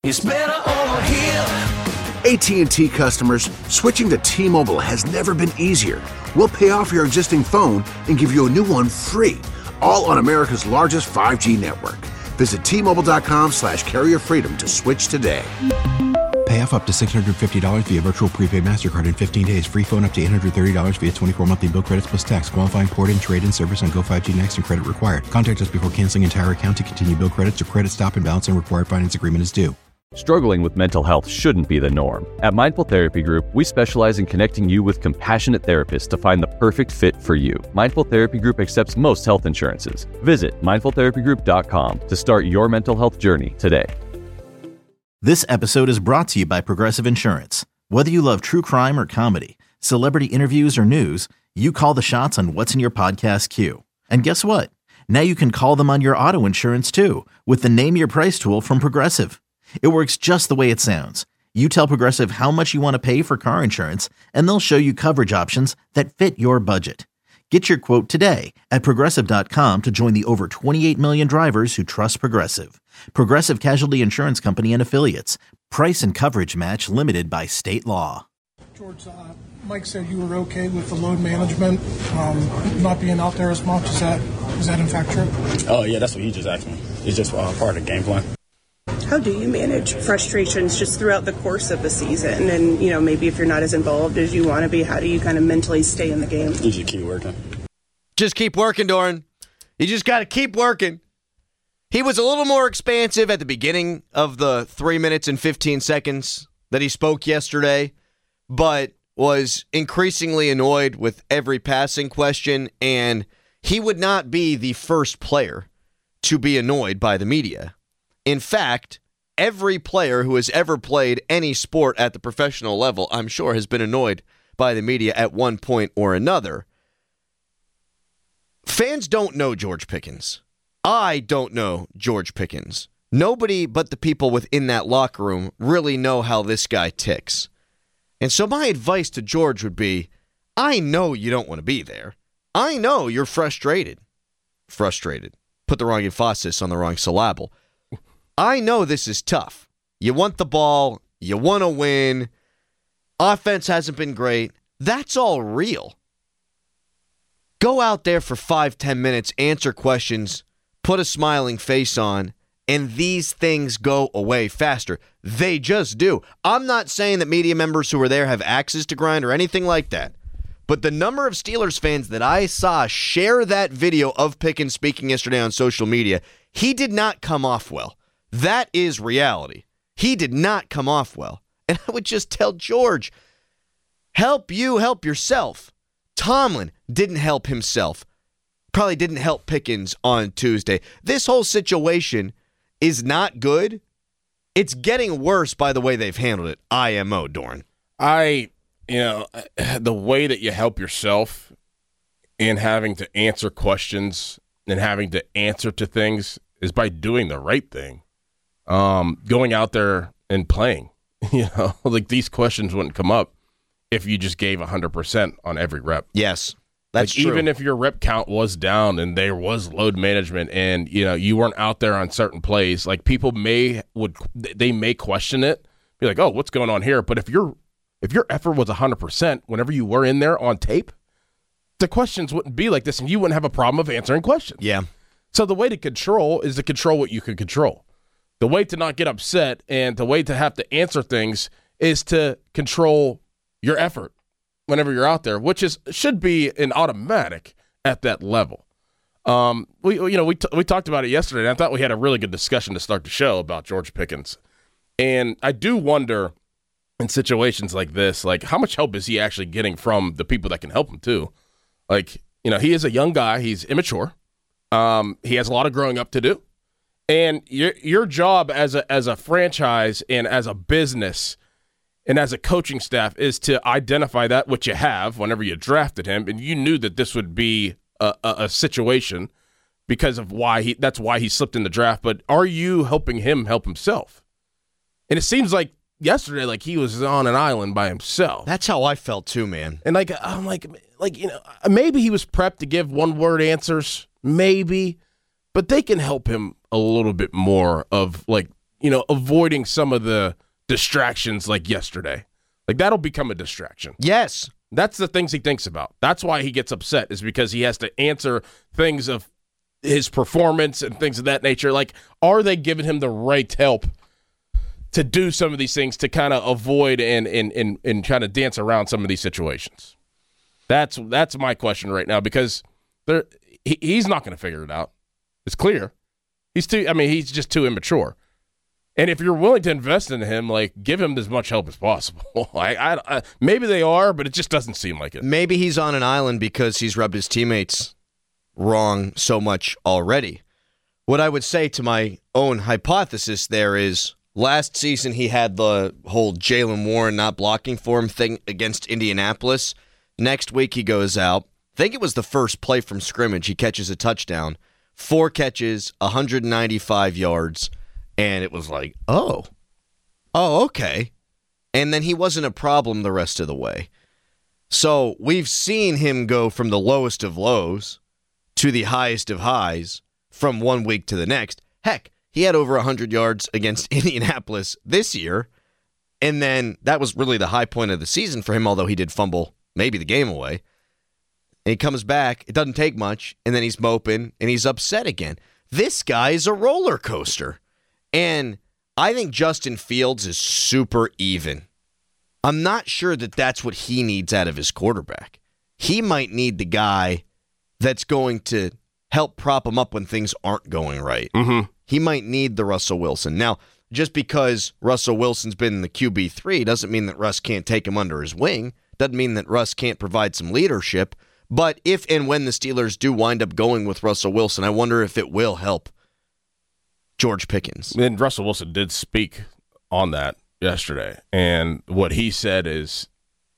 It's better over here. AT&T customers, switching to T-Mobile has never been easier. We'll pay off your existing phone and give you a new one free, all on America's largest 5G network. Visit T-Mobile.com/carrier freedom to switch today. Pay off up to $650 via virtual prepaid MasterCard in 15 days. Free phone up to $830 via 24 monthly bill credits plus tax. Qualifying port and trade-in service on Go5G Next and credit required. Contact us before canceling entire account to continue bill credits or credit stop and balance and required finance agreement is due. Struggling with mental health shouldn't be the norm. At Mindful Therapy Group, we specialize in connecting you with compassionate therapists to find the perfect fit for you. Mindful Therapy Group accepts most health insurances. Visit mindfultherapygroup.com to start your mental health journey today. This episode is brought to you by Progressive Insurance. Whether you love true crime or comedy, celebrity interviews or news, you call the shots on what's in your podcast queue. And guess what? Now you can call them on your auto insurance too with the Name Your Price tool from Progressive. It works just the way it sounds. You tell Progressive how much you want to pay for car insurance, and they'll show you coverage options that fit your budget. Get your quote today at Progressive.com to join the over 28 million drivers who trust Progressive. Progressive Casualty Insurance Company and Affiliates. Price and coverage match limited by state law. George, Mike said you were okay with the load management, not being out there as much. Is that in fact true? Oh, yeah, that's what he just asked me. It's just part of the game plan. How do you manage frustrations just throughout the course of the season? And, maybe if you're not as involved as you want to be, how do you kind of mentally stay in the game? You just keep working. Just keep working, Doran. You just got to keep working. He was a little more expansive at the beginning of the 3 minutes and 15 seconds that he spoke yesterday, but was increasingly annoyed with every passing question, and he would not be the first player to be annoyed by the media. In fact, every player who has ever played any sport at the professional level, I'm sure, has been annoyed by the media at one point or another. Fans don't know George Pickens. I don't know George Pickens. Nobody but the people within that locker room really know how this guy ticks. And so my advice to George would be, I know you don't want to be there. I know you're frustrated. Put the wrong emphasis on the wrong syllable. I know this is tough. You want the ball. You want to win. Offense hasn't been great. That's all real. Go out there for 5-10 minutes, answer questions, put a smiling face on, and these things go away faster. They just do. I'm not saying that media members who were there have axes to grind or anything like that. But the number of Steelers fans that I saw share that video of Pickens speaking yesterday on social media, he did not come off well. That is reality. He did not come off well. And I would just tell George, help you help yourself. Tomlin didn't help himself. Probably didn't help Pickens on Tuesday. This whole situation is not good. It's getting worse by the way they've handled it. IMO, Doran. The way that you help yourself in having to answer questions and having to answer to things is by doing the right thing. Going out there and playing, like these questions wouldn't come up if you just gave 100% on every rep. Yes, that's true. Even if your rep count was down and there was load management and, you weren't out there on certain plays, like people may question it, be like, oh, what's going on here? But if your effort was 100% whenever you were in there on tape, the questions wouldn't be like this and you wouldn't have a problem of answering questions. Yeah. So the way to control is to control what you can control. The way to not get upset and the way to have to answer things is to control your effort whenever you're out there, which should be an automatic at that level. We talked about it yesterday, and I thought we had a really good discussion to start the show about George Pickens. And I do wonder in situations like this, like how much help is he actually getting from the people that can help him too? Like, he is a young guy. He's immature. He has a lot of growing up to do. And your job as a franchise and as a business and as a coaching staff is to identify that, which you have whenever you drafted him, and you knew that this would be a situation because of that's why he slipped in the draft. But are you helping him help himself? And it seems like yesterday, like he was on an island by himself. That's how I felt too, man. And I'm like maybe he was prepped to give one-word answers, maybe, but they can help him a little bit more of avoiding some of the distractions like yesterday. Like, that'll become a distraction. Yes. That's the things he thinks about. That's why he gets upset, is because he has to answer things of his performance and things of that nature. Like, are they giving him the right help to do some of these things to kind of avoid and kind of dance around some of these situations? That's my question right now, because he's not going to figure it out. It's clear. He's just too immature. And if you're willing to invest in him, like, give him as much help as possible. Maybe they are, but it just doesn't seem like it. Maybe he's on an island because he's rubbed his teammates wrong so much already. What I would say to my own hypothesis there is, last season he had the whole Jaylen Warren not blocking for him thing against Indianapolis. Next week he goes out. I think it was the first play from scrimmage. He catches a touchdown. 4 catches, 195 yards. And it was like, oh, okay. And then he wasn't a problem the rest of the way. So we've seen him go from the lowest of lows to the highest of highs from one week to the next. Heck, he had over 100 yards against Indianapolis this year. And then that was really the high point of the season for him, although he did fumble maybe the game away. And he comes back. It doesn't take much. And then he's moping and he's upset again. This guy is a roller coaster. And I think Justin Fields is super even. I'm not sure that that's what he needs out of his quarterback. He might need the guy that's going to help prop him up when things aren't going right. Mm-hmm. He might need the Russell Wilson. Now, just because Russell Wilson's been in the QB3 doesn't mean that Russ can't take him under his wing. Doesn't mean that Russ can't provide some leadership. But if and when the Steelers do wind up going with Russell Wilson, I wonder if it will help George Pickens. And Russell Wilson did speak on that yesterday, and what he said is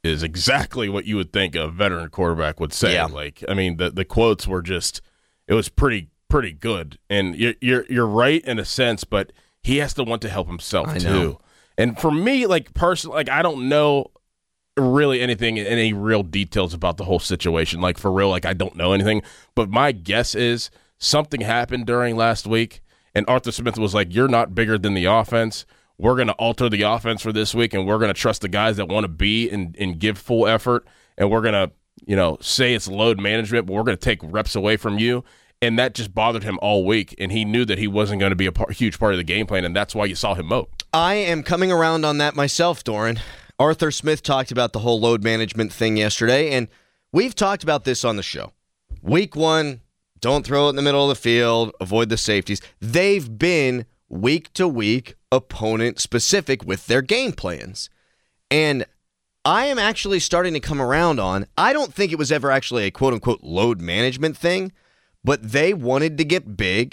exactly what you would think a veteran quarterback would say. Yeah. Like, I mean, the quotes were just, it was pretty good. And you're right in a sense, but he has to want to help himself too. And for me, like, personally, like, I don't know really any real details about the whole situation. Like, for real, like, I don't know anything. But my guess is something happened during last week, and Arthur Smith was like, you're not bigger than the offense. We're going to alter the offense for this week, and we're going to trust the guys that want to be and give full effort, and we're going to, say it's load management, but we're going to take reps away from you. And that just bothered him all week, and he knew that he wasn't going to be a huge part of the game plan, and that's why you saw him mope. I am coming around on that myself, Doran. Arthur Smith talked about the whole load management thing yesterday, and we've talked about this on the show. Week 1, don't throw it in the middle of the field, avoid the safeties. They've been week-to-week opponent-specific with their game plans. And I am actually starting to come around on, I don't think it was ever actually a quote-unquote load management thing, but they wanted to get big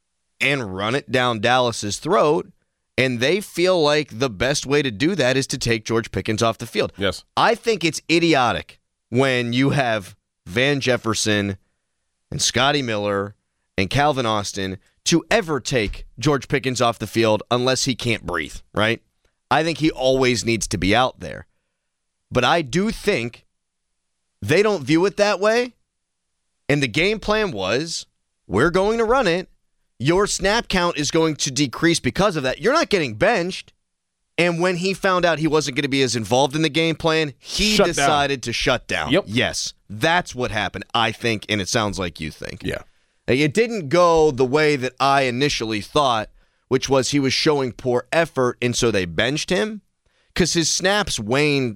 and run it down Dallas's throat, and they feel like the best way to do that is to take George Pickens off the field. Yes. I think it's idiotic when you have Van Jefferson and Scotty Miller and Calvin Austin to ever take George Pickens off the field unless he can't breathe, right? I think he always needs to be out there. But I do think they don't view it that way. And the game plan was, we're going to run it. Your snap count is going to decrease because of that. You're not getting benched. And when he found out he wasn't going to be as involved in the game plan, he decided to shut down. Yep. Yes, that's what happened, I think, and it sounds like you think. Yeah. It didn't go the way that I initially thought, which was he was showing poor effort, and so they benched him. Because his snaps waned.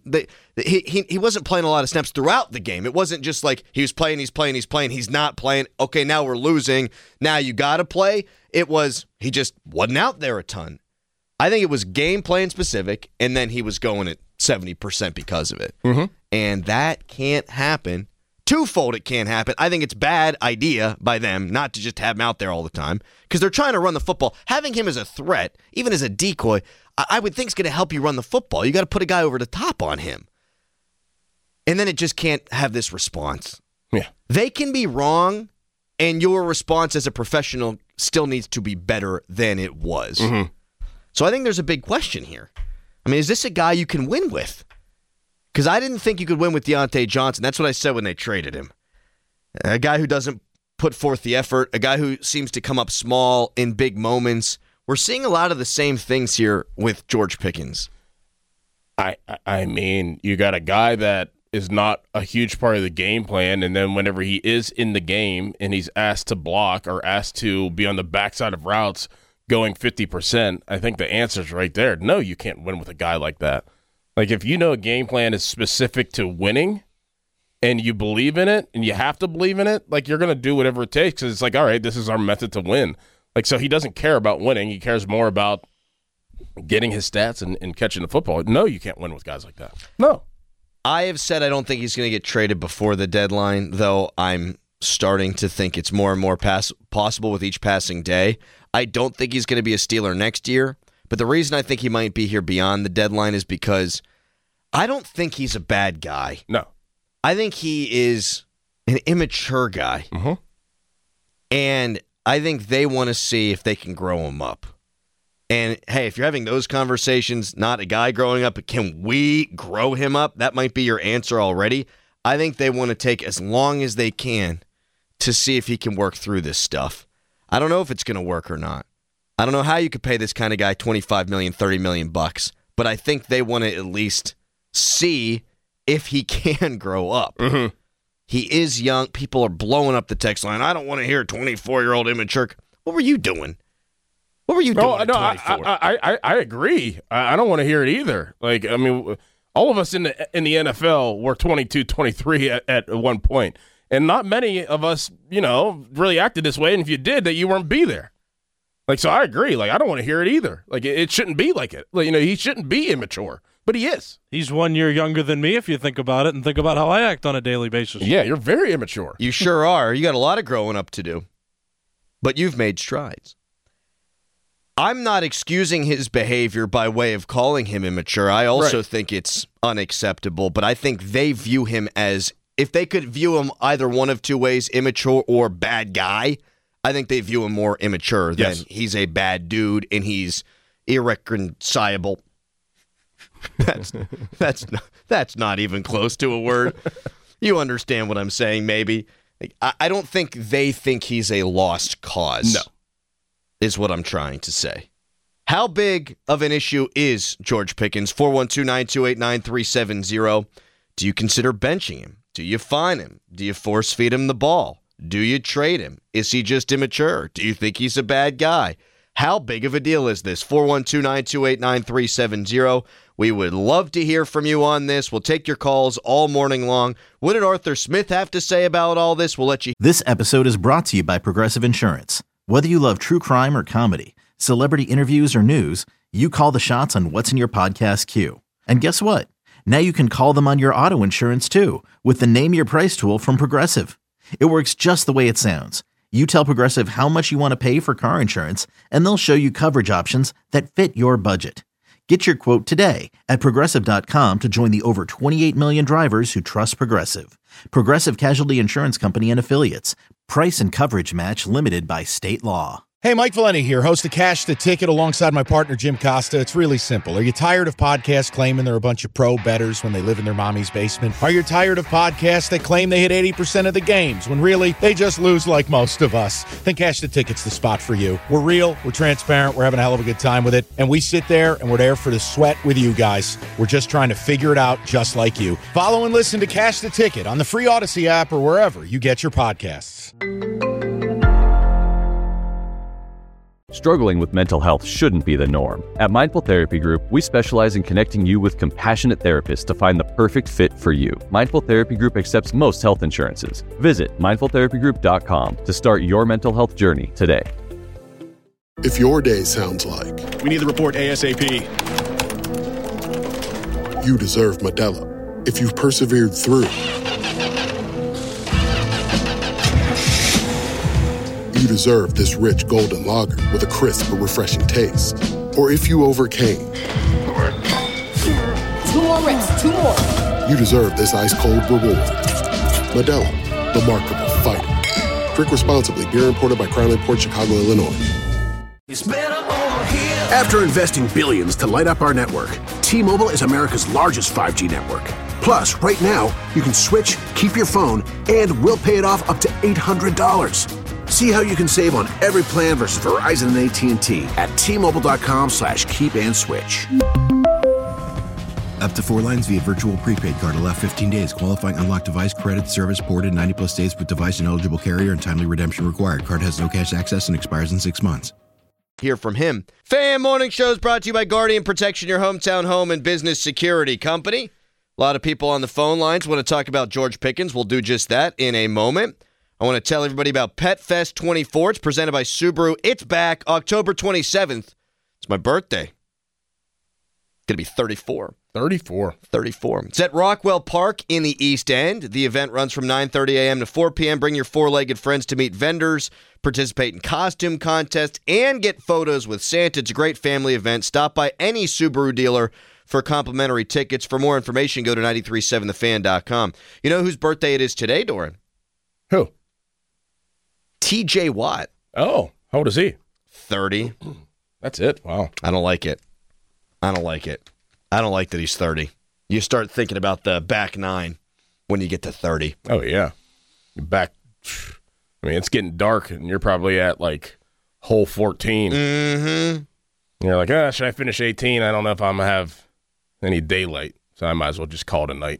He wasn't playing a lot of snaps throughout the game. It wasn't just like he was playing, he's not playing. Okay, now we're losing. Now you got to play. It was he just wasn't out there a ton. I think it was game plan specific, and then he was going at 70% because of it. Mm-hmm. And that can't happen. Twofold it can't happen. I think it's a bad idea by them not to just have him out there all the time because they're trying to run the football. Having him as a threat, even as a decoy, I would think is going to help you run the football. You got to put a guy over the top on him. And then it just can't have this response. Yeah. They can be wrong, and your response as a professional still needs to be better than it was. Mm-hmm. So I think there's a big question here. I mean, is this a guy you can win with? Because I didn't think you could win with Deontay Johnson. That's what I said when they traded him. A guy who doesn't put forth the effort, a guy who seems to come up small in big moments We're seeing a lot of the same things here with George Pickens. I mean, you got a guy that is not a huge part of the game plan, and then whenever he is in the game and he's asked to block or asked to be on the backside of routes going 50%, I think the answer's right there. No, you can't win with a guy like that. Like, if you know a game plan is specific to winning and you believe in it and you have to believe in it, like, you're going to do whatever it takes because it's like, all right, this is our method to win. Like, so he doesn't care about winning. He cares more about getting his stats and catching the football. No, you can't win with guys like that. No. I have said I don't think he's going to get traded before the deadline, though I'm starting to think it's more and more possible with each passing day. I don't think he's going to be a Steeler next year, but the reason I think he might be here beyond the deadline is because I don't think he's a bad guy. No. I think he is an immature guy. Mm-hmm. And I think they want to see if they can grow him up. And, hey, if you're having those conversations, not a guy growing up, but can we grow him up? That might be your answer already. I think they want to take as long as they can to see if he can work through this stuff. I don't know if it's going to work or not. I don't know how you could pay this kind of guy $25 million, $30 million, but I think they want to at least see if he can grow up. Mm-hmm. He is young. People are blowing up the text line. I don't want to hear 24-year-old immature. What were you doing? What were you doing at 24? I agree. I don't want to hear it either. Like, I mean, all of us in the NFL were 22, 23 at one point. And not many of us, really acted this way. And if you did, that you weren't be there. Like, so I agree. Like, I don't want to hear it either. Like, it shouldn't be like it. Like, he shouldn't be immature. But he is. He's 1 year younger than me if you think about it and think about how I act on a daily basis. Yeah, you're very immature. You sure are. You got a lot of growing up to do. But you've made strides. I'm not excusing his behavior by way of calling him immature. I also think it's unacceptable, but I think they view him as, if they could view him either one of two ways, immature or bad guy, I think they view him more immature than he's a bad dude and he's irreconcilable. That's not even close to a word. You understand what I'm saying, maybe. I don't think they think he's a lost cause. No. Is what I'm trying to say. How big of an issue is George Pickens? 412-928-9370. Do you consider benching him? Do you fine him? Do you force feed him the ball? Do you trade him? Is he just immature? Do you think he's a bad guy? How big of a deal is this? 412-928-9370. We would love to hear from you on this. We'll take your calls all morning long. What did Arthur Smith have to say about all this? We'll let you. This episode is brought to you by Progressive Insurance. Whether you love true crime or comedy, celebrity interviews or news, you call the shots on what's in your podcast queue. And guess what? Now you can call them on your auto insurance too with the Name Your Price tool from Progressive. It works just the way it sounds. You tell Progressive how much you want to pay for car insurance, and they'll show you coverage options that fit your budget. Get your quote today at Progressive.com to join the over 28 million drivers who trust Progressive. Progressive Casualty Insurance Company and Affiliates. Price and coverage match limited by state law. Hey, Mike Valenti here, host of Cash the Ticket alongside my partner, Jim Costa. It's really simple. Are you tired of podcasts claiming they're a bunch of pro bettors when they live in their mommy's basement? Are you tired of podcasts that claim they hit 80% of the games when really they just lose like most of us? Then Cash the Ticket's the spot for you. We're real, we're transparent, we're having a hell of a good time with it, and we sit there and we're there for the sweat with you guys. We're just trying to figure it out just like you. Follow and listen to Cash the Ticket on the free Odyssey app or wherever you get your podcasts. Struggling with mental health shouldn't be the norm. At Mindful Therapy Group, we specialize in connecting you with compassionate therapists to find the perfect fit for you. Mindful Therapy Group accepts most health insurances. Visit mindfultherapygroup.com to start your mental health journey today. If your day sounds like, we need the report ASAP, you deserve Modelo. If you've persevered through, you deserve this rich golden lager with a crisp but refreshing taste. Or if you overcame. 2 more reps, 2 more. You deserve this ice-cold reward. Modelo, the mark of a fighter. Drink responsibly. Beer imported by Crown Imports, Chicago, Illinois. It's better over here. After investing billions to light up our network, T-Mobile is America's largest 5G network. Plus, right now, you can switch, keep your phone, and we'll pay it off up to $800. See how you can save on every plan versus Verizon and AT&T at T-Mobile.com/keep-and-switch. Up to 4 lines via virtual prepaid card. Allow 15 days. Qualifying unlocked device credit service ported 90+ states with device and eligible carrier and timely redemption required. Card has no cash access and expires in 6 months. Hear from him. Fan Morning Show is brought to you by Guardian Protection, your hometown home and business security company. A lot of people on the phone lines want to talk about George Pickens. We'll do just that in a moment. I want to tell everybody about Pet Fest 24. It's presented by Subaru. It's back October 27th. It's my birthday. Going to be 34. 34. It's at Rockwell Park in the East End. The event runs from 9:30 a.m. to 4 p.m. Bring your four-legged friends to meet vendors, participate in costume contests, and get photos with Santa. It's a great family event. Stop by any Subaru dealer for complimentary tickets. For more information, go to 937thefan.com. You know whose birthday it is today, Doran? Who? TJ Watt. Oh, how old is he? 30. That's it? Wow. I don't like it. I don't like that he's 30. You start thinking about the back nine when you get to 30. Oh, yeah. It's getting dark, and you're probably at, like, hole 14. Mm-hmm. You're like, should I finish 18? I don't know if I'm going to have any daylight, so I might as well just call it a night.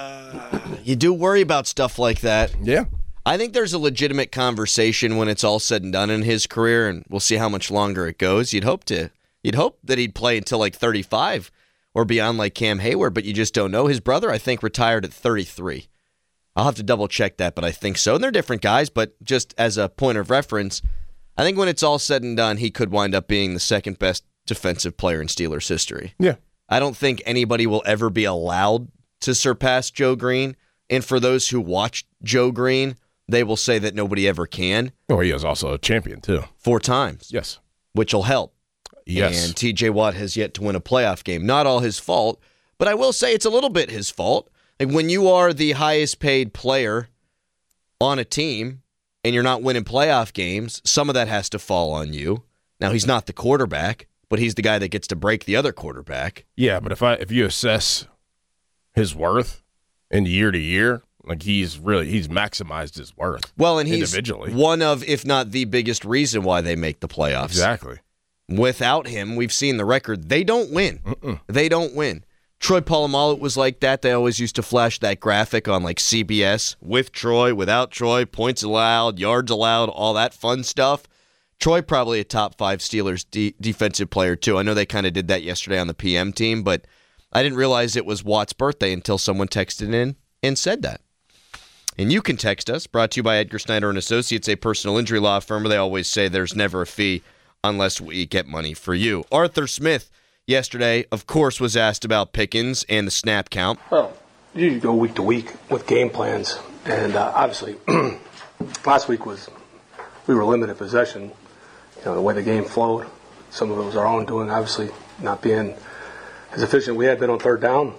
You do worry about stuff like that. Yeah. I think there's a legitimate conversation when it's all said and done in his career, and we'll see how much longer it goes. You'd hope that he'd play until like 35 or beyond like Cam Hayward, but you just don't know. His brother, I think, retired at 33. I'll have to double check that, but I think so. And they're different guys, but just as a point of reference, I think when it's all said and done, he could wind up being the second best defensive player in Steelers history. Yeah. I don't think anybody will ever be allowed to surpass Joe Green. And for those who watched Joe Green, they will say that nobody ever can. Oh, he is also a champion, too. 4 times. Yes. Which will help. Yes. And TJ Watt has yet to win a playoff game. Not all his fault, but I will say it's a little bit his fault. Like when you are the highest paid player on a team and you're not winning playoff games, some of that has to fall on you. Now, he's not the quarterback, but he's the guy that gets to break the other quarterback. Yeah, but if you assess his worth in year to year, like he's maximized his worth. Well, and he's individually one of, if not the biggest reason why they make the playoffs. Exactly. Without him, we've seen the record. They don't win. They don't win. Troy Polamalu was like that. They always used to flash that graphic on like CBS with Troy, without Troy, points allowed, yards allowed, all that fun stuff. Troy probably a top 5 Steelers defensive player too. I know they kind of did that yesterday on the PM team, but I didn't realize it was Watt's birthday until someone texted in and said that. And you can text us, brought to you by Edgar Snyder & Associates, a personal injury law firm where they always say there's never a fee unless we get money for you. Arthur Smith yesterday, of course, was asked about Pickens and the snap count. Well, you go week to week with game plans, and obviously last week we were limited possession. The way the game flowed, some of it was our own doing, obviously not being as efficient we had been on third down.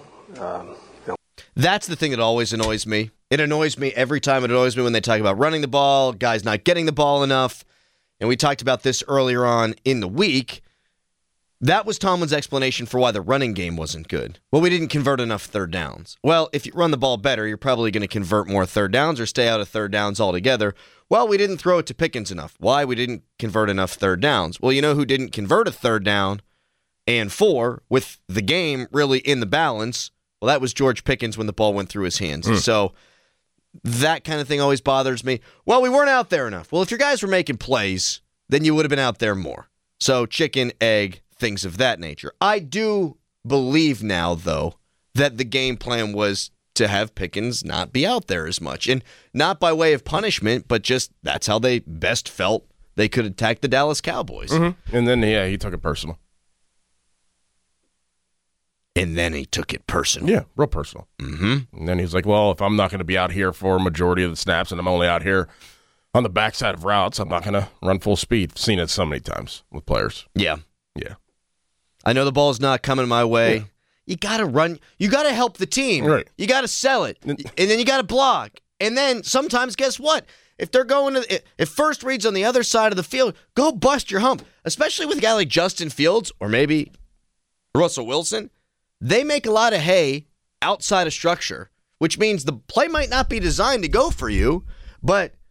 That's the thing that always annoys me. It annoys me every time. It annoys me when they talk about running the ball, guys not getting the ball enough. And we talked about this earlier on in the week. That was Tomlin's explanation for why the running game wasn't good. Well, we didn't convert enough third downs. Well, if you run the ball better, you're probably going to convert more third downs or stay out of third downs altogether. Well, we didn't throw it to Pickens enough. Why? We didn't convert enough third downs. Well, you know who didn't convert a third down and 4 with the game really in the balance? Well, that was George Pickens when the ball went through his hands. So that kind of thing always bothers me. Well, we weren't out there enough. Well, if your guys were making plays, then you would have been out there more. So chicken, egg, things of that nature. I do believe now, though, that the game plan was to have Pickens not be out there as much. And not by way of punishment, but just that's how they best felt they could attack the Dallas Cowboys. Mm-hmm. And then, he took it personal. And then he took it personal. Yeah, real personal. Mm-hmm. And then he's like, well, if I'm not going to be out here for a majority of the snaps and I'm only out here on the backside of routes, I'm not going to run full speed. I've seen it so many times with players. Yeah. Yeah. I know the ball's not coming my way. Yeah. You got to run. You got to help the team. Right. You got to sell it. And then you got to block. And then sometimes, guess what? If they're going to, if first read's on the other side of the field, go bust your hump. Especially with a guy like Justin Fields or maybe Russell Wilson. They make a lot of hay outside of structure, which means the play might not be designed to go for you, but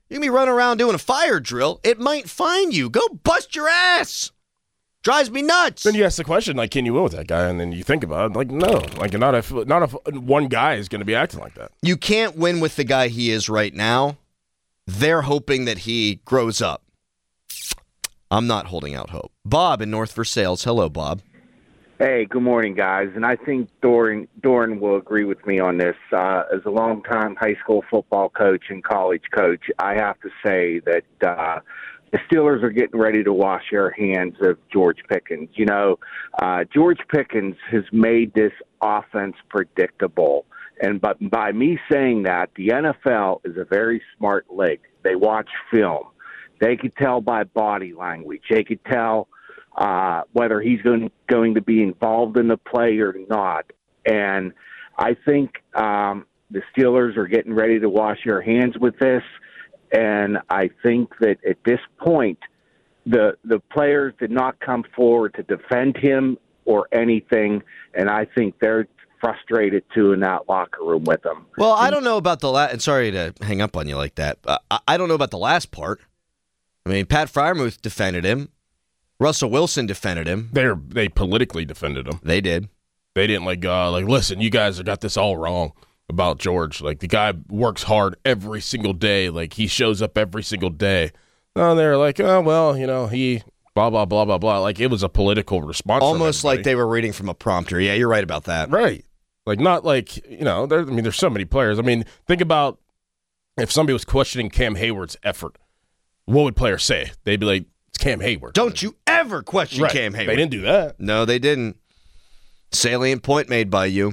You can be running around doing a fire drill. It might find you. Go bust your ass. Drives me nuts. Then you ask the question, like, can you win with that guy? And then you think about it, like, no. Like, not if one guy is going to be acting like that. You can't win with the guy he is right now. They're hoping that he grows up. I'm not holding out hope. Bob in North Versailles. Hello, Bob. Hey, good morning, guys. And I think Doran will agree with me on this. As a longtime high school football coach and college coach, I have to say that the Steelers are getting ready to wash their hands of George Pickens. You know, George Pickens has made this offense predictable. And by me saying that, the NFL is a very smart league. They watch film. They could tell by body language. They could tell whether he's going to be involved in the play or not. And I think the Steelers are getting ready to wash their hands with this. And I think that at this point, the players did not come forward to defend him or anything, and I think they're frustrated, too, in that locker room with him. Well, I don't know about the last, and sorry to hang up on you like that. I don't know about the last part. I mean, Pat Freiermuth defended him. Russell Wilson defended him. They politically defended him. They did. They didn't listen, you guys have got this all wrong about George. Like, the guy works hard every single day. Like, he shows up every single day. No, they're like, oh, well, you know, he blah, blah, blah, blah, blah. Like, it was a political response. Almost like they were reading from a prompter. Yeah, you're right about that. Right. Like, not like, you know, there's so many players. I mean, think about if somebody was questioning Cam Hayward's effort, what would players say? They'd be like, it's Cam Hayward. Don't you ever question Cam Hayward. They didn't do that. No, they didn't. Salient point made by you.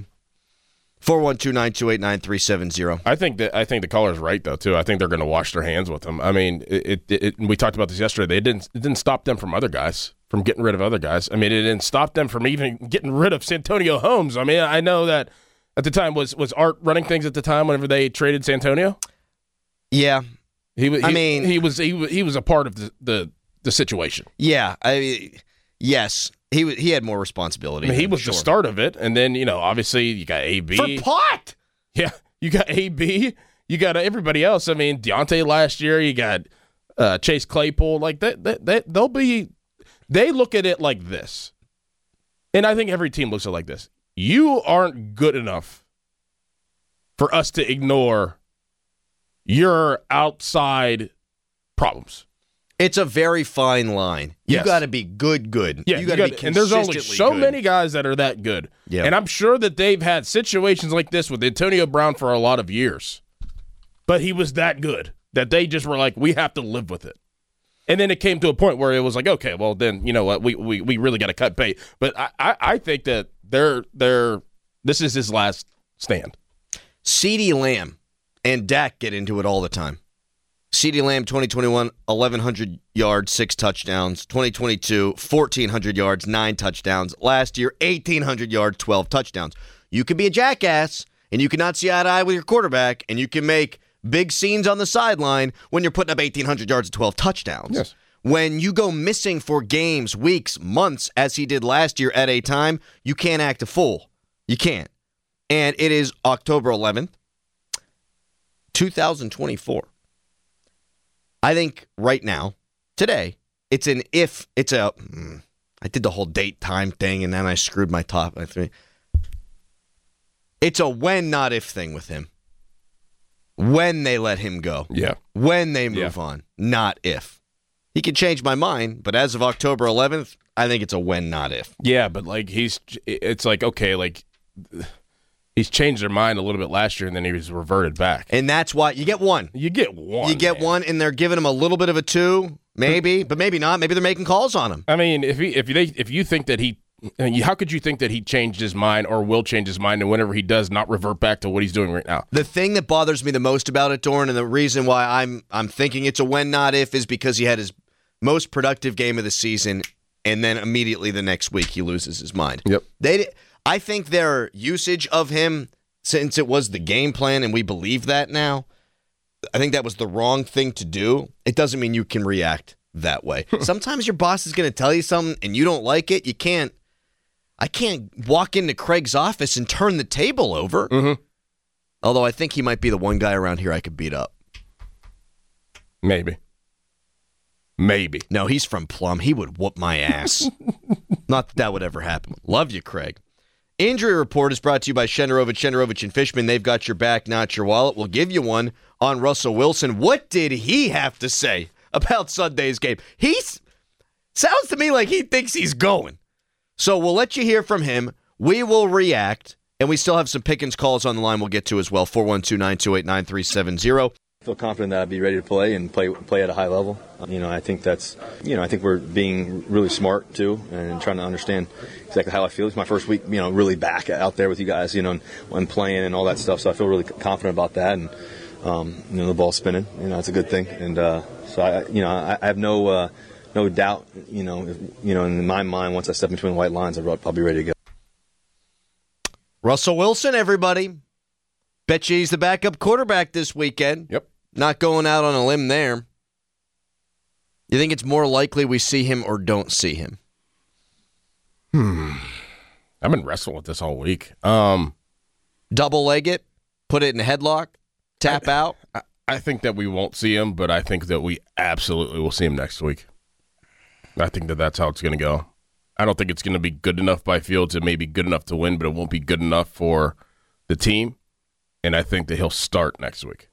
412-928-9370. I think the caller's right though too. I think they're going to wash their hands with him. I mean, we talked about this yesterday. It didn't stop them from other guys from getting rid of other guys. I mean, it didn't stop them from even getting rid of Santonio Holmes. I mean, I know that at the time was Art running things at the time whenever they traded Santonio. Yeah, he was a part of the situation. Yeah, yes. He had more responsibility. I mean, he was the start of it, and then, you know, obviously you got AB. For pot! Yeah, you got AB. You got everybody else. I mean, Deontay last year. You got Chase Claypool. Like, they'll be – they look at it like this. And I think every team looks at it like this. You aren't good enough for us to ignore your outside problems. It's a very fine line. You got to be good. Yeah, you got to be consistently and there's only so good. many guys that are that good. Yeah. And I'm sure that they've had situations like this with Antonio Brown for a lot of years. But he was that good that they just were like, we have to live with it. And then it came to a point where it was like, okay, well then, you know what, we really got to cut bait. But I think that this is his last stand. CeeDee Lamb and Dak get into it all the time. CeeDee Lamb, 2021, 1,100 yards, 6 touchdowns. 2022, 1,400 yards, 9 touchdowns. Last year, 1,800 yards, 12 touchdowns. You can be a jackass, and you cannot see eye to eye with your quarterback, and you can make big scenes on the sideline when you're putting up 1,800 yards and 12 touchdowns. Yes. When you go missing for games, weeks, months, as he did last year at a time, you can't act a fool. You can't. And it is October 11th, 2024. I think right now, today, I did the whole date time thing, and then I screwed my top. It's a when, not if thing with him. When they let him go. Yeah. When they move on, not if. He could change my mind, but as of October 11th, I think it's a when, not if. Yeah, but like it's like, okay, like he's changed their mind a little bit last year, and then he was reverted back. And that's why you get one. You get one. You get one, and they're giving him a little bit of a 2, maybe, but maybe not. Maybe they're making calls on him. I mean, if you think that how could you think that he changed his mind or will change his mind, and whenever he does, not revert back to what he's doing right now? The thing that bothers me the most about it, Doran, and the reason why I'm thinking it's a when, not if, is because he had his most productive game of the season, and then immediately the next week he loses his mind. Yep. I think their usage of him, since it was the game plan and we believe that now, I think that was the wrong thing to do. It doesn't mean you can react that way. Sometimes your boss is going to tell you something and you don't like it. I can't walk into Craig's office and turn the table over. Mm-hmm. Although I think he might be the one guy around here I could beat up. Maybe. No, he's from Plum. He would whoop my ass. Not that would ever happen. Love you, Craig. Injury Report is brought to you by Shenderovich and Fishman. They've got your back, not your wallet. We'll give you one on Russell Wilson. What did he have to say about Sunday's game? Sounds to me like he thinks he's going. So we'll let you hear from him. We will react, and we still have some Pickens calls on the line we'll get to as well. 412-928-9370. I feel confident that I'd be ready to play and play at a high level. I think I think we're being really smart too and trying to understand exactly how I feel. It's my first week, really back out there with you guys, and playing and all that stuff. So I feel really confident about that. And the ball's spinning. It's a good thing. And so I have no doubt. In my mind, once I step between the white lines, I'll be ready to go. Russell Wilson, everybody. Bet you he's the backup quarterback this weekend. Yep. Not going out on a limb there. You think it's more likely we see him or don't see him? I've been wrestling with this all week. Double leg it, put it in a headlock, tap out. I think that we won't see him, but I think that we absolutely will see him next week. I think that that's how it's going to go. I don't think it's going to be good enough by Fields. It may be good enough to win, but it won't be good enough for the team. And I think that he'll start next week.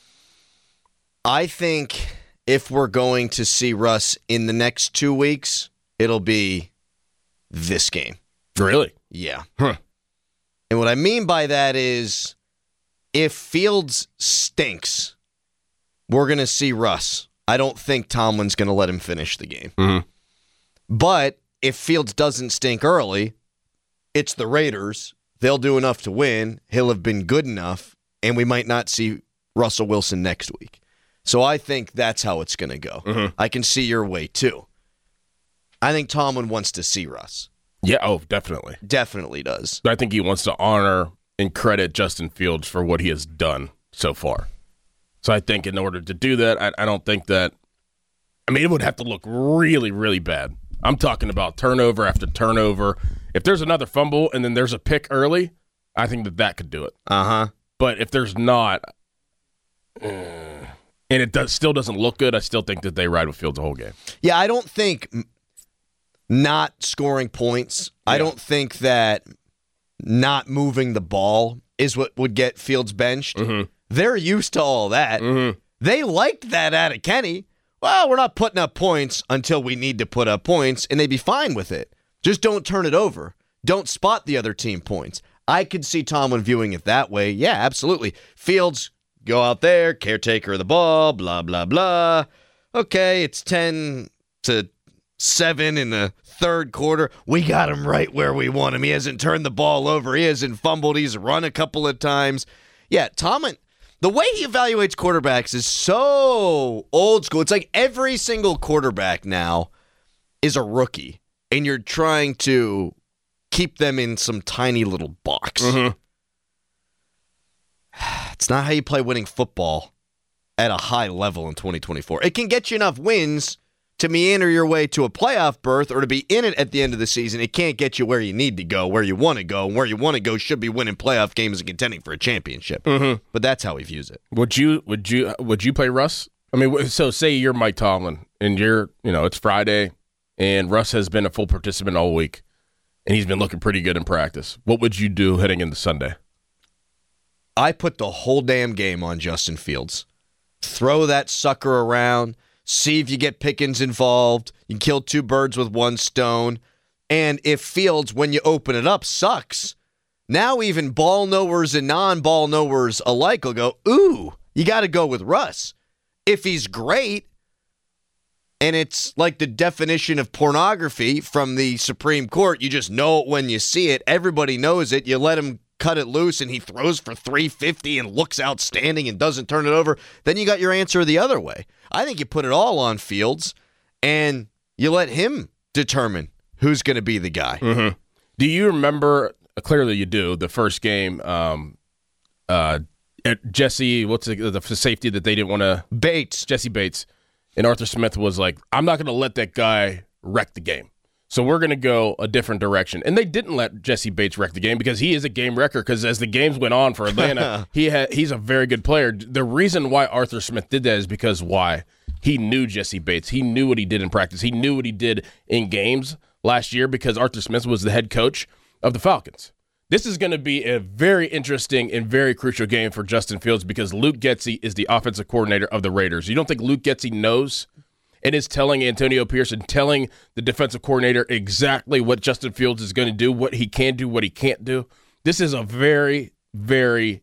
I think if we're going to see Russ in the next 2 weeks, it'll be this game. Really? Yeah. And what I mean by that is if Fields stinks, we're going to see Russ. I don't think Tomlin's going to let him finish the game. Mm-hmm. But if Fields doesn't stink early, it's the Raiders. They'll do enough to win. He'll have been good enough, and we might not see Russell Wilson next week. So I think that's how it's going to go. Mm-hmm. I can see your way, too. I think Tomlin wants to see Russ. Yeah, definitely. Definitely does. I think he wants to honor and credit Justin Fields for what he has done so far. So I think in order to do that, I don't think that – it would have to look really, really bad. I'm talking about turnover after turnover. If there's another fumble and then there's a pick early, I think that could do it. Uh-huh. But if there's not, and it still doesn't look good, I still think that they ride with Fields the whole game. Yeah, I don't think not scoring points, I don't think that not moving the ball is what would get Fields benched. Mm-hmm. They're used to all that. Mm-hmm. They liked that out of Kenny. Well, we're not putting up points until we need to put up points, and they'd be fine with it. Just don't turn it over. Don't spot the other team points. I could see Tomlin viewing it that way. Yeah, absolutely. Fields, go out there, caretaker of the ball, blah, blah, blah. Okay, it's 10-7 in the third quarter. We got him right where we want him. He hasn't turned the ball over. He hasn't fumbled. He's run a couple of times. Yeah, Tomlin, the way he evaluates quarterbacks is so old school. It's like every single quarterback now is a rookie, and you're trying to keep them in some tiny little box. Mm-hmm. It's not how you play winning football at a high level in 2024. It can get you enough wins to meander your way to a playoff berth or to be in it at the end of the season. It can't get you where you need to go, where you want to go, and where you want to go should be winning playoff games and contending for a championship. Mm-hmm. But that's how he views it. Would you play Russ? So say you're Mike Tomlin and it's Friday and Russ has been a full participant all week and he's been looking pretty good in practice. What would you do heading into Sunday? I put the whole damn game on Justin Fields. Throw that sucker around. See if you get Pickens involved. You kill two birds with one stone. And if Fields, when you open it up, sucks, now even ball knowers and non-ball knowers alike will go, ooh, you got to go with Russ. If he's great, and it's like the definition of pornography from the Supreme Court, you just know it when you see it. Everybody knows it. You let him cut it loose, and he throws for 350 and looks outstanding and doesn't turn it over. Then you got your answer the other way. I think you put it all on Fields, and you let him determine who's going to be the guy. Mm-hmm. Do you remember, clearly you do, the first game, Jesse, what's the safety that they didn't want to? Bates. Jesse Bates. And Arthur Smith was like, I'm not going to let that guy wreck the game. So we're going to go a different direction. And they didn't let Jesse Bates wreck the game because he is a game wrecker. Because as the games went on for Atlanta, he's a very good player. The reason why Arthur Smith did that is because why? he knew Jesse Bates. He knew what he did in practice. He knew what he did in games last year because Arthur Smith was the head coach of the Falcons. This is going to be a very interesting and very crucial game for Justin Fields because Luke Getsy is the offensive coordinator of the Raiders. You don't think Luke Getsy knows and is telling Antonio Pierce and telling the defensive coordinator exactly what Justin Fields is going to do, what he can do, what he can't do? This is a very, very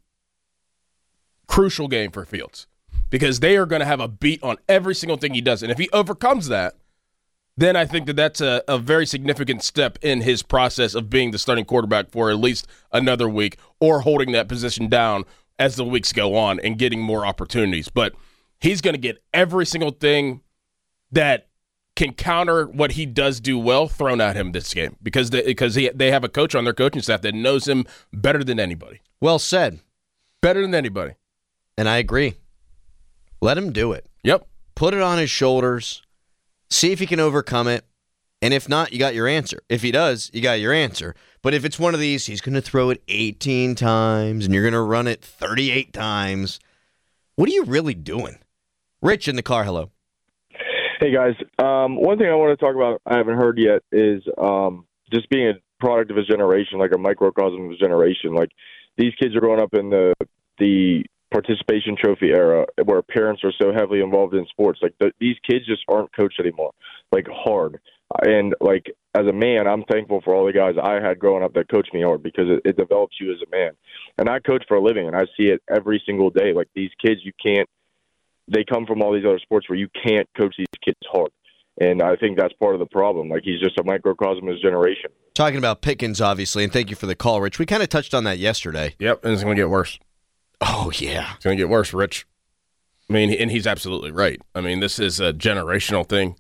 crucial game for Fields because they are going to have a beat on every single thing he does. And if he overcomes that, then I think that that's a very significant step in his process of being the starting quarterback for at least another week or holding that position down as the weeks go on and getting more opportunities. But he's going to get every single thing that can counter what he does do well thrown at him this game because they have a coach on their coaching staff that knows him better than anybody. Well said. Better than anybody. And I agree. Let him do it. Yep. Put it on his shoulders. See if he can overcome it. And if not, you got your answer. If he does, you got your answer. But if it's one of these, he's going to throw it 18 times and you're going to run it 38 times. What are you really doing? Rich in the car, hello. Hey, guys. One thing I want to talk about I haven't heard yet is just being a product of his generation, like a microcosm of his generation. Like, these kids are growing up in the participation trophy era where parents are so heavily involved in sports. Like, these kids just aren't coached anymore, like, hard. And, like, as a man, I'm thankful for all the guys I had growing up that coached me hard because it develops you as a man. And I coach for a living, and I see it every single day. Like, these kids, they come from all these other sports where you can't coach these kids hard. And I think that's part of the problem. Like, he's just a microcosm of his generation. Talking about Pickens, obviously, and thank you for the call, Rich. We kind of touched on that yesterday. Yep, and it's going to get worse. Oh, yeah. It's going to get worse, Rich. I mean, and he's absolutely right. I mean, this is a generational thing.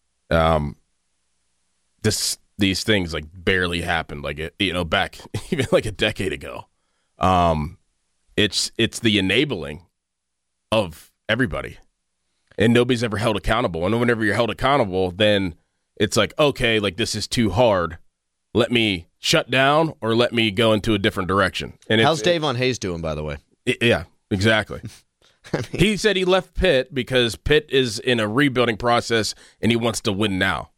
These things, like, barely happened, like, back even like a decade ago. It's the enabling of everybody. And nobody's ever held accountable. And whenever you're held accountable, then it's like, okay, like, this is too hard. Let me shut down or let me go into a different direction. And how's Davon Hayes doing, by the way? Yeah, exactly. He said he left Pitt because Pitt is in a rebuilding process and he wants to win now.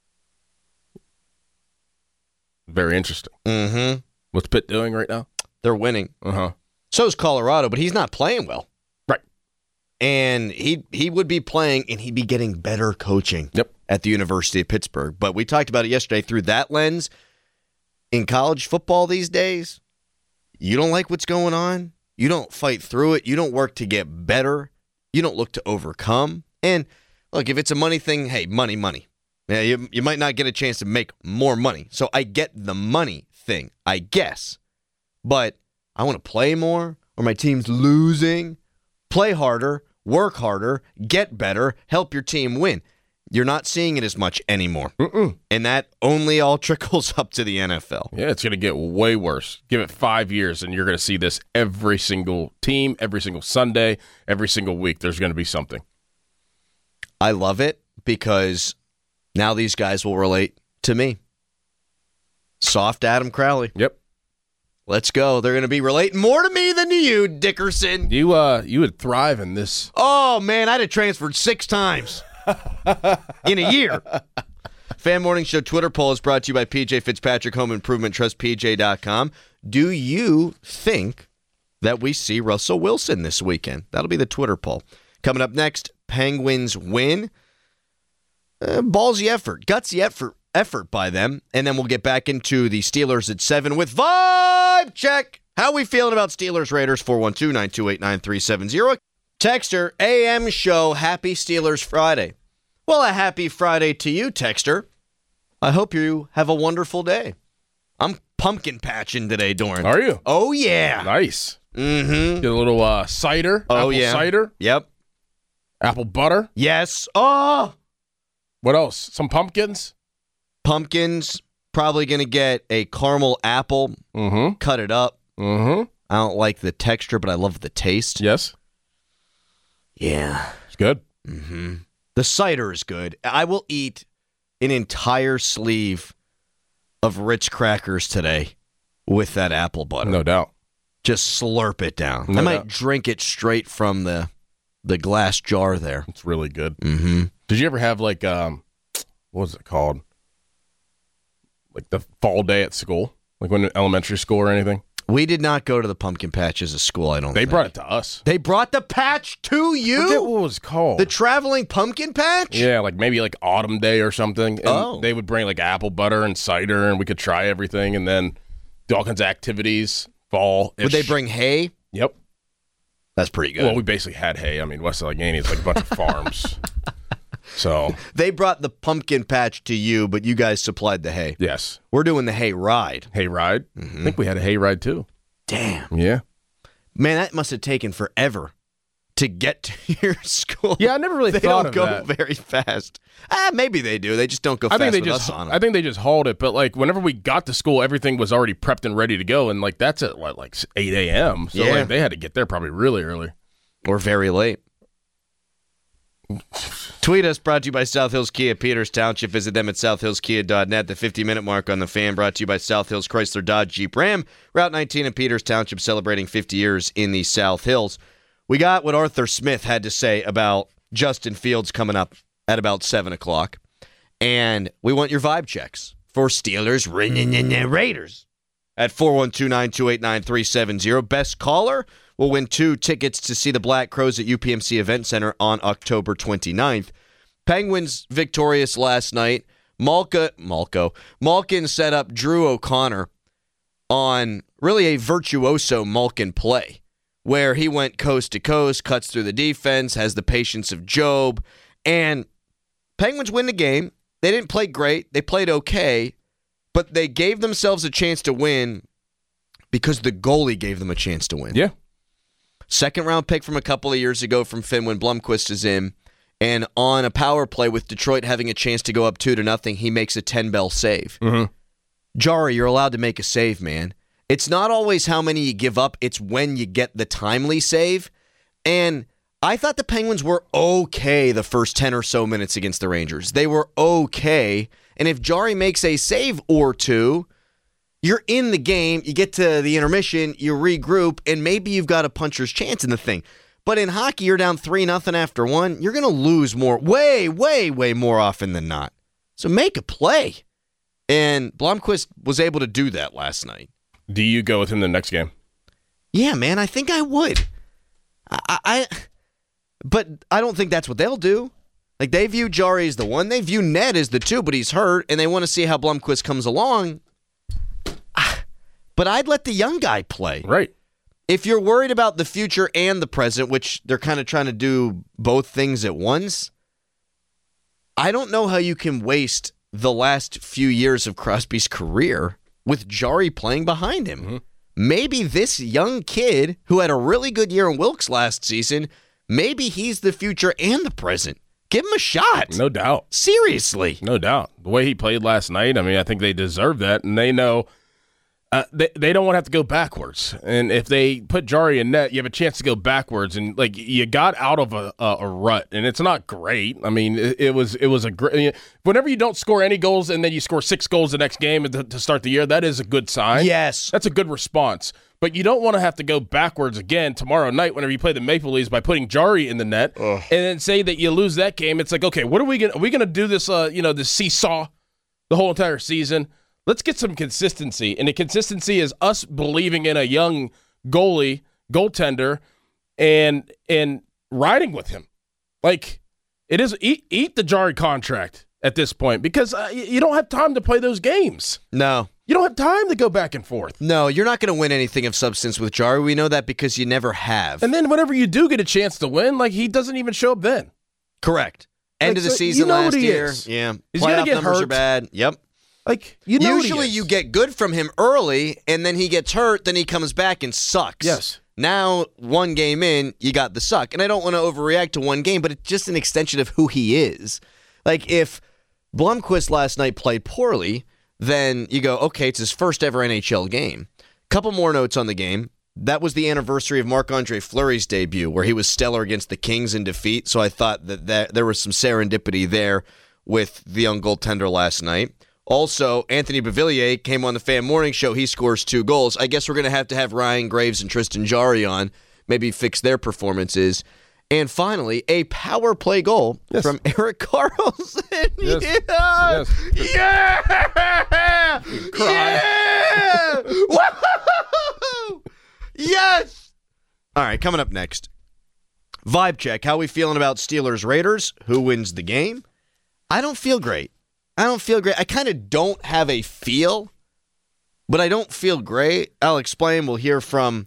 Very interesting. Mm-hmm. What's Pitt doing right now? They're winning. Uh-huh. So is Colorado, but he's not playing well. Right. And he would be playing, and he'd be getting better coaching at the University of Pittsburgh. But we talked about it yesterday through that lens. In college football these days, you don't like what's going on. You don't fight through it. You don't work to get better. You don't look to overcome. And look, if it's a money thing, hey, money. Yeah, you might not get a chance to make more money. So I get the money thing, I guess. But I want to play more, or my team's losing. Play harder, work harder, get better, help your team win. You're not seeing it as much anymore. And that only all trickles up to the NFL. Yeah, it's going to get way worse. Give it 5 years, and you're going to see this every single team, every single Sunday, every single week. There's going to be something. I love it because now these guys will relate to me. Soft Adam Crowley. Yep. Let's go. They're going to be relating more to me than to you, Dickerson. You would thrive in this. Oh, man, I'd have transferred 6 times. In a year. Fan Morning Show Twitter poll is brought to you by PJ Fitzpatrick Home Improvement Trust, PJ.com. Do you think that we see Russell Wilson this weekend? That'll be the Twitter poll. Coming up next, Penguins win. Ballsy effort, gutsy effort by them. And then we'll get back into the Steelers at 7 with Vibe Check. How we feeling about Steelers Raiders? 412-928-9370. Texter, AM show, happy Steelers Friday. Well, a happy Friday to you, Texter. I hope you have a wonderful day. I'm pumpkin patching today, Doran. Are you? Oh, yeah. Nice. Mm-hmm. Get a little cider. Oh, apple yeah. Cider. Yep. Apple butter. Yes. Oh. What else? Some pumpkins? Pumpkins. Probably going to get a caramel apple. Mm-hmm. Cut it up. Mm-hmm. I don't like the texture, but I love the taste. Yes. Yeah. It's good. Mm-hmm. The cider is good. I will eat an entire sleeve of Ritz crackers today with that apple butter. No doubt. Just slurp it down. No I might doubt. drink it straight from the the glass jar there. It's really good. Mm-hmm. Did you ever have like what was it called? Like the fall day at school, like when in elementary school or anything? We did not go to the pumpkin patch as a school, I don't think. They brought it to us. They brought the patch to you? I forget what it was called. The traveling pumpkin patch? Yeah, like maybe like autumn day or something. And they would bring like apple butter and cider, and we could try everything, and then do all kinds of activities. Fall-ish. Would they bring hay? Yep. That's pretty good. Well, we basically had hay. I mean, West Allegheny is like a bunch of farms. So they brought the pumpkin patch to you, but you guys supplied the hay. Yes. We're doing the hay ride. Hay ride? Mm-hmm. I think we had a hay ride too. Damn. Yeah. Man, that must have taken forever to get to your school. Yeah, I never really thought of that. They don't go very fast. Maybe they do. They just don't go fast with us on it. I think they just hauled it, but like whenever we got to school, everything was already prepped and ready to go, and like that's at like 8 a.m. So like they had to get there probably really early. Or very late. Tweet us, brought to you by South Hills Kia, Peters Township. Visit them at southhillskia.net. The 50-minute mark on the Fan, brought to you by South Hills Chrysler Dodge Jeep Ram. Route 19 in Peters Township, celebrating 50 years in the South Hills. We got what Arthur Smith had to say about Justin Fields coming up at about 7 o'clock. And we want your vibe checks for Steelers Raiders at 412-928-9370. Best caller will win 2 tickets to see the Black Crows at UPMC Event Center on October 29th. Penguins victorious last night. Malkin set up Drew O'Connor on really a virtuoso Malkin play where he went coast to coast, cuts through the defense, has the patience of Job, and Penguins win the game. They didn't play great. They played okay, but they gave themselves a chance to win because the goalie gave them a chance to win. Yeah. Second-round pick from a couple of years ago from Finn when Blomqvist is in, and on a power play with Detroit having a chance to go up 2-0, he makes a 10-bell save. Mm-hmm. Jari, you're allowed to make a save, man. It's not always how many you give up, it's when you get the timely save. And I thought the Penguins were okay the first 10 or so minutes against the Rangers. They were okay. And if Jari makes a save or two, you're in the game, you get to the intermission, you regroup, and maybe you've got a puncher's chance in the thing. But in hockey, you're down 3-0 after one. You're going to lose way more often than not. So make a play. And Blomqvist was able to do that last night. Do you go with him the next game? Yeah, man, I think I would. But I don't think that's what they'll do. Like, they view Jari as the one. They view Ned as the two, but he's hurt, and they want to see how Blomqvist comes along. But I'd let the young guy play. Right. If you're worried about the future and the present, which they're kind of trying to do both things at once, I don't know how you can waste the last few years of Crosby's career with Jari playing behind him. Mm-hmm. Maybe this young kid who had a really good year in Wilkes last season, maybe he's the future and the present. Give him a shot. No doubt. Seriously. No doubt. The way he played last night, I mean, I think they deserve that, and they know they don't want to have to go backwards. And if they put Jari in net, you have a chance to go backwards. And like you got out of a rut, and it's not great. I mean, it was a great. Whenever you don't score any goals and then you score 6 goals the next game to start the year, that is a good sign. Yes, that's a good response. But you don't want to have to go backwards again tomorrow night whenever you play the Maple Leafs by putting Jari in the net, and then say that you lose that game. It's like, okay, what are we gonna? Are we gonna do this? This seesaw the whole entire season? Let's get some consistency, and the consistency is us believing in a young goaltender, and riding with him. Like it is, eat the Jari contract at this point because you don't have time to play those games. No. You don't have time to go back and forth. No, you're not going to win anything of substance with Jari. We know that because you never have. And then whenever you do get a chance to win, like he doesn't even show up then. Correct. End of the season last year. Yeah. He's going to get numbers hurt. are bad. Yep. Like usually you get good from him early, and then he gets hurt, then he comes back and sucks. Yes. Now, one game in, you got the suck. And I don't want to overreact to one game, but it's just an extension of who he is. Like, if Blomqvist last night played poorly, then you go, okay, it's his first ever NHL game. Couple more notes on the game. That was the anniversary of Marc-Andre Fleury's debut, where he was stellar against the Kings in defeat. So I thought that there was some serendipity there with the young goaltender last night. Also, Anthony Beauvillier came on the Fan Morning Show. He scores 2 goals. I guess we're going to have Ryan Graves and Tristan Jari on, maybe fix their performances. And finally, a power play goal from Erik Karlsson. Yes. Yeah! Yeah! Yeah! Woo! Yes! All right, coming up next. Vibe check. How we feeling about Steelers-Raiders? Who wins the game? I don't feel great. I kind of don't have a feel, but I don't feel great. I'll explain. We'll hear from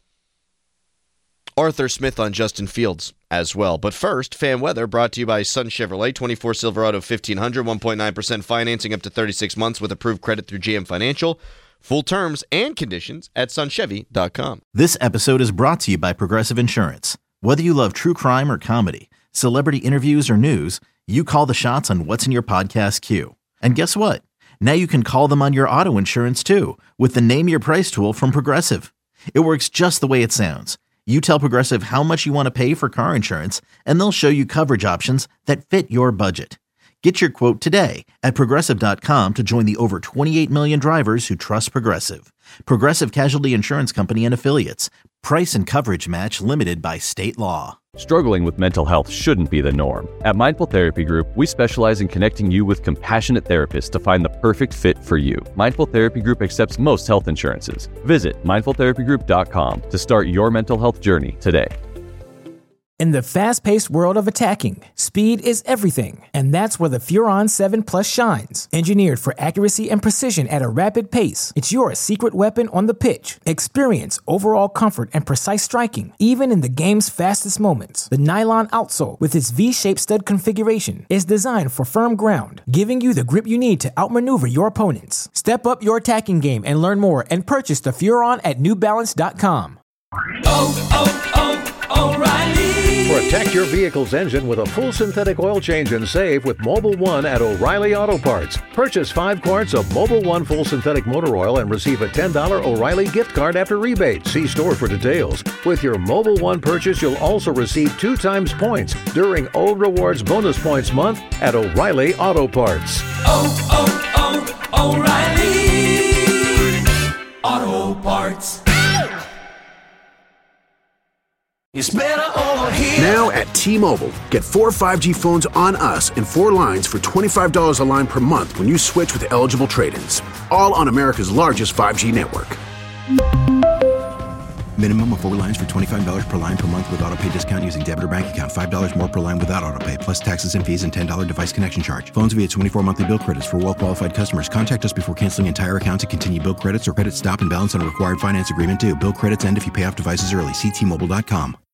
Arthur Smith on Justin Fields as well. But first, fan weather brought to you by Sun Chevrolet, 24 Silverado 1500, 1.9% financing up to 36 months with approved credit through GM Financial. Full terms and conditions at sunchevy.com. This episode is brought to you by Progressive Insurance. Whether you love true crime or comedy, celebrity interviews or news, you call the shots on what's in your podcast queue. And guess what? Now you can call them on your auto insurance too with the Name Your Price tool from Progressive. It works just the way it sounds. You tell Progressive how much you want to pay for car insurance, and they'll show you coverage options that fit your budget. Get your quote today at Progressive.com to join the over 28 million drivers who trust Progressive. Progressive Casualty Insurance Company and Affiliates. Price and coverage match limited by state law. Struggling with mental health shouldn't be the norm. At Mindful Therapy Group, we specialize in connecting you with compassionate therapists to find the perfect fit for you. Mindful Therapy Group accepts most health insurances. Visit mindfultherapygroup.com to start your mental health journey today. In the fast-paced world of attacking, speed is everything, and that's where the Furon 7 Plus shines. Engineered for accuracy and precision at a rapid pace, it's your secret weapon on the pitch. Experience overall comfort and precise striking, even in the game's fastest moments. The nylon outsole, with its V-shaped stud configuration, is designed for firm ground, giving you the grip you need to outmaneuver your opponents. Step up your attacking game and learn more, and purchase the Furon at NewBalance.com. O'Reilly. Protect your vehicle's engine with a full synthetic oil change and save with Mobil 1 at O'Reilly Auto Parts. Purchase 5 quarts of Mobil 1 full synthetic motor oil and receive a $10 O'Reilly gift card after rebate. See store for details. With your Mobil 1 purchase, you'll also receive 2 times points during O Rewards Bonus Points Month at O'Reilly Auto Parts. O'Reilly Auto Parts. It's better over here. Now at T-Mobile, get 4 5G phones on us and 4 lines for $25 a line per month when you switch with eligible trade-ins. All on America's largest 5G network. Minimum of 4 lines for $25 per line per month with autopay discount using debit or bank account. $5 more per line without autopay, plus taxes and fees and $10 device connection charge. Phones via 24 monthly bill credits for well-qualified customers. Contact us before canceling entire account to continue bill credits or credit stop and balance on a required finance agreement due. Bill credits end if you pay off devices early. See T-Mobile.com.